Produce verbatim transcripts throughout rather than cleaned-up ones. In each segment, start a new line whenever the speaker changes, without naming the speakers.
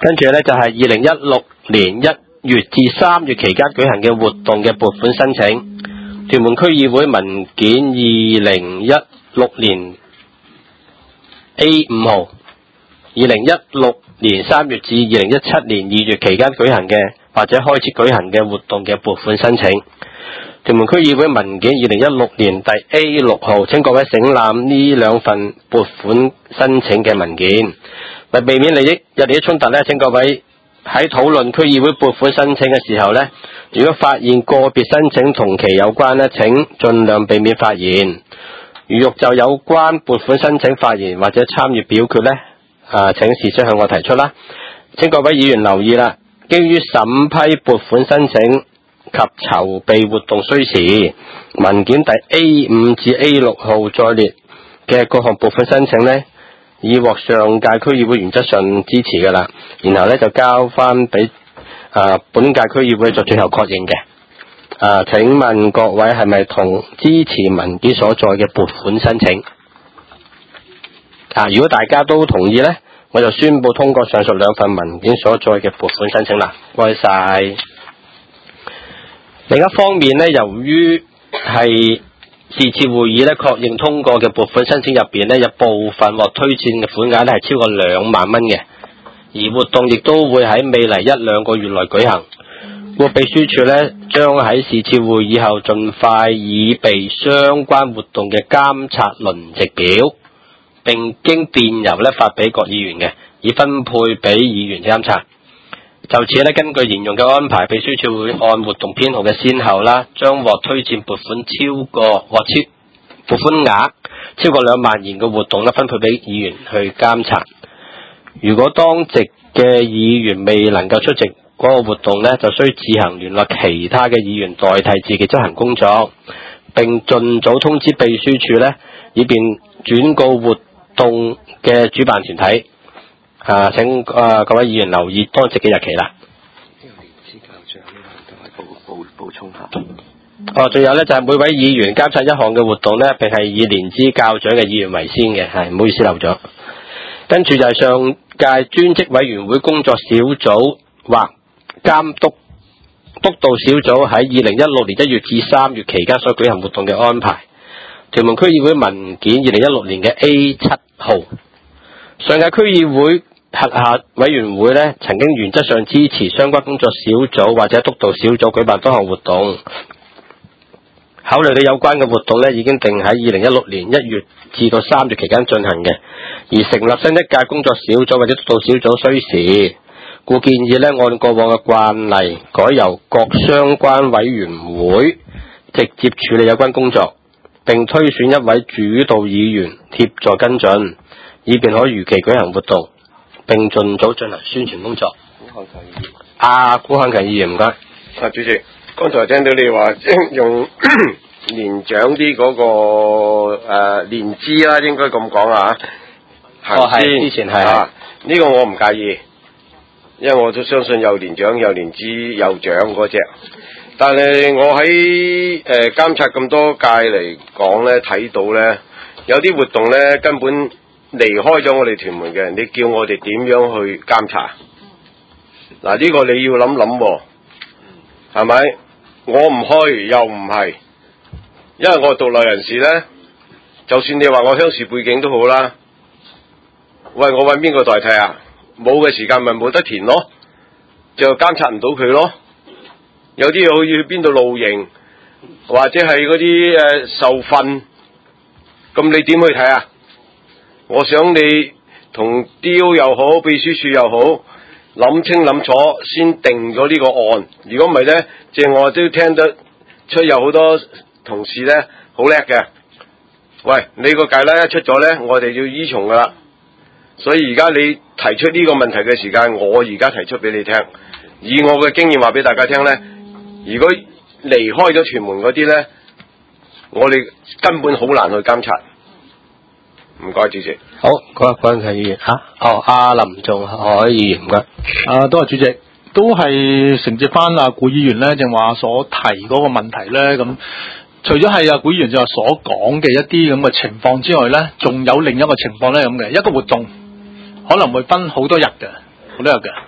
跟住咧就係二零一六年一月至三月期間舉行嘅活動嘅撥款申請。屯門區議會文件二零一六年 A 五號，二零一六年三月至二零一七年二月期間舉行嘅或者開始舉行嘅活動嘅撥款申請。屯門區議會文件二零一六年第 A 六號，請各位省覽呢兩份撥款申請嘅文件。為避免利益有利益衝突咧，請各位喺討論區議會撥款申請嘅時候咧，如果發現個別申請同期有關咧，請盡量避免發言。如欲就有關撥款申請發言或者參與表決咧，啊，請事先向我提出啦。請各位議員留意啦，基於審批撥款申請及籌備活動需時，文件第 A 五至 A 六號再列嘅各項撥款申請咧，已獲上屆區議會原則上支持噶啦，然後咧就交翻俾啊本屆區議會作最後確認嘅。啊，請問各位係咪同支持文件所在嘅撥款申請？啊，如果大家都同意咧，我就宣布通過上述兩份文件所在嘅撥款申請啦。唔該晒。另一方面咧，由於係是次會議咧確認通過嘅撥款申請入邊咧，有部分獲推薦嘅款額咧係超過兩萬蚊嘅，而活動亦都會喺未來一兩個月內舉行。故秘書處咧將喺是次會議後盡快擬備相關活動嘅監察輪值表，並經電郵咧發俾各議員嘅，以分配俾議員監察。就此咧，根據沿用嘅安排，秘書處會按活動編號嘅先後啦，將獲推薦撥款超過獲超撥款額超過兩萬元嘅活動咧，分配俾議員去監察。如果當值嘅議員未能夠出席嗰個活動咧，就需自行聯絡其他嘅議員代替自己執行工作，並盡早通知秘書處咧，以便轉告活動嘅主辦團體。啊，請啊各位議員留意當值嘅日期啦。呢個年資校長呢都係補補補充下。哦，仲有咧就係、是、每位議員監察一項嘅活動咧，並係以年資較長嘅議員為先嘅，係唔好意思漏咗。跟住就係上屆專職委員會工作小組或監督督導小組喺二零一六年一月至三月期間所舉行活動嘅安排。屯門區議會文件二零一六年嘅 A 七號，上屆區議會轄下委員會咧，曾經原則上支持相關工作小組或者督導小組舉辦多項活動。考慮到有關嘅活動咧，已經定喺二零一六年一月至到三月期間進行嘅，而成立新一屆工作小組或者督導小組需時，故建議咧按過往嘅慣例，改由各相關委員會直接處理有關工作，並推選一位主導議員協助跟進，以便可如期舉行活動，並盡早進行宣傳工作。古漢強議員，啊，古漢強議員唔該。
啊，主席，剛才聽到你話用年長啲嗰、那個誒、呃、年資啦，應該咁講啊。
哦，係之前係
啊，呢、這個我唔介意，因為我都相信有年長、有年資、有長嗰隻。但係我喺誒、呃、監察咁多屆嚟講咧，睇到咧有啲活動咧根本離開咗我哋屯門嘅，你叫我哋點樣去監察？嗱，呢個你要諗諗喎，係咪？我唔去又唔係，因為我係獨立人士咧，就算你話我鄉事背景都好啦。喂，我揾邊個代替啊？冇嘅時間咪冇得填咯，就監察唔到佢咯。有啲嘢好似去邊度露營，或者係嗰啲誒受訓，咁你點去睇啊？我想你同 D O 又好，秘書處又好，諗清諗楚先定咗呢個案。如果唔係咧，即係我都聽得出有好多同事咧好叻嘅。喂，你個界咧一出咗咧，我哋要依從噶啦。所以而家你提出呢個問題嘅時間，我而家提出俾你聽。以我嘅經驗話俾大家聽咧，如果離開咗屯門嗰啲咧，我哋根本好難去監察。唔該，主席。
好，嗰個關係議員嚇，哦，阿林仲海議員唔該。
啊，多謝主席，都係承接翻阿古議員咧，正話所提嗰個問題咧，咁除咗係阿古議員就話所講嘅一啲咁嘅情況之外咧，仲有另一個情況咧咁嘅，一個活動可能會分好多日嘅，好多日嘅。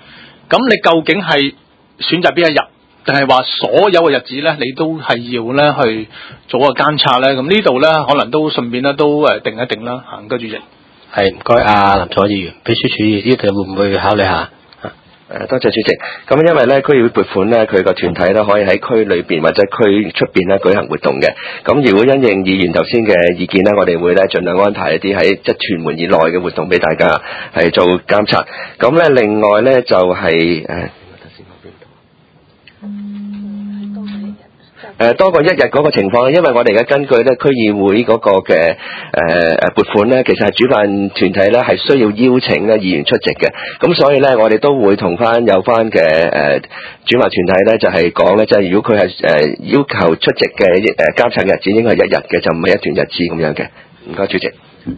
咁你究竟係選擇邊一日，定係話所有嘅日子咧，你都係要咧去做個監察咧？咁呢度咧，可能都順便咧都誒定一定啦。嚇，唔該主席。
係唔該，阿林左議員，秘書處呢度會唔會考慮下？
誒，多謝主席。咁因為咧區議會撥款咧，佢個團體咧可以喺區裏邊或者區出邊咧舉行活動嘅。咁如果因應議員頭先嘅意見咧，我哋會咧盡量安排一啲喺即係屯門以內嘅活動俾大家係做監察。咁咧另外咧就係、是、誒。呃誒、呃、多過一日嗰個情況，因為我哋而家根據咧區議會嗰個嘅誒誒撥款咧，其實係主辦團體咧係需要邀請咧議員出席嘅，咁所以咧我哋都會同翻有翻嘅誒主辦團體咧就係講咧，就係、是、如果佢係誒要求出席嘅誒監察日子應該係一日嘅，就唔係一段日子咁樣嘅。唔該，主席。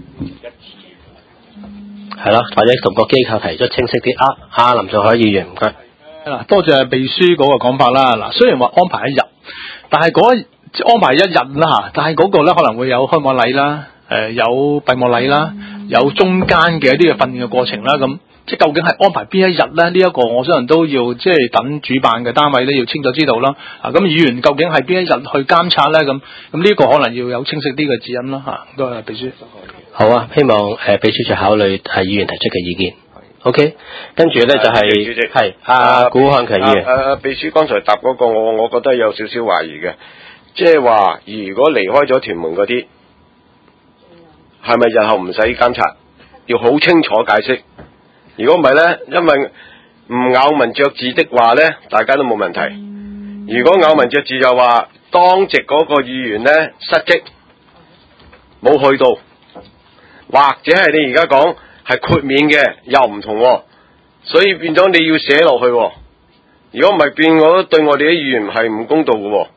係咯，或者同個機構提出清晰啲。啊，阿林仲海議員，唔該。
嗱，多謝秘書嗰個講法啦。嗱，雖然話安排一日，但係嗰安排一日啦嚇，但係嗰個咧可能會有開幕禮啦，誒、呃、有閉幕禮啦，有中間嘅一啲嘅訓練嘅過程啦，咁即係究竟係安排邊一日咧？呢、這、一個我相信都要即係等主辦嘅單位咧要清楚知道啦。啊，咁議員究竟係邊一日去監察咧？咁咁呢個可能要有清晰啲嘅指引啦嚇。多謝秘書。
好啊，希望誒、呃、秘書處考慮係議員提出嘅意見。OK， 跟住咧就係係阿古漢強議員。
誒、啊啊、秘書剛才答嗰、那個，我我覺得有少少懷疑嘅，即係話如果離開咗屯門嗰啲，係咪日後唔使監察？要好清楚解釋。如果唔係咧，因為唔咬文嚼字的話咧，大家都冇問題。如果咬文嚼字就話當值嗰個議員咧失職，冇去到，或者係你而家講。係豁免嘅又唔同、哦，所以變咗你要寫落去、哦。如果唔係變我對我哋啲議員係唔公道嘅、哦。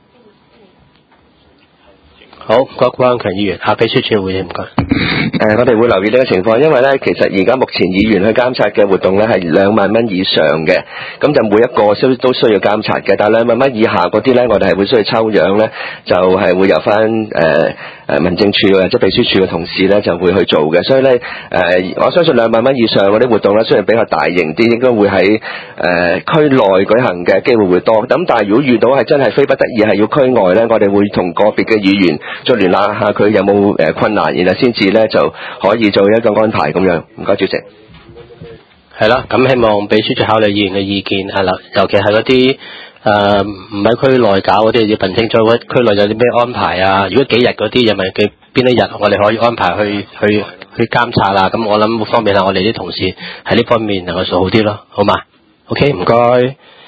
好，郭關強議員，下秘書處會議唔該。
誒、呃，我哋會留意呢個情況，因為咧，其實而家目前議員去監察嘅活動咧係兩萬蚊以上嘅，咁就每一個都都需要監察嘅。但係兩萬蚊以下嗰啲咧，我哋係會需要抽樣咧，就係、是、會由翻誒誒民政處或者秘書處嘅同事咧就會去做嘅。所以咧誒、呃，我相信兩萬蚊以上嗰啲活動咧，雖然比較大型啲，應該會喺誒、呃、區內舉行嘅機會會多。咁但係如果遇到係真係非不得已係要區外咧，我哋會同個別嘅議員再聯絡下佢有冇誒困難，然後先至咧就可以做一個安排咁樣。唔該，主席。
係啦，咁希望秘書處考慮議員嘅意見係啦，尤其係嗰啲誒唔喺區內搞嗰啲，要問清楚區內有啲咩安排啊。如果幾日嗰啲，又咪佢邊一日我哋可以安排去去去監察啦。咁我諗方便下我哋啲同事喺呢方面能夠做好啲咯，好嘛？OK，唔該。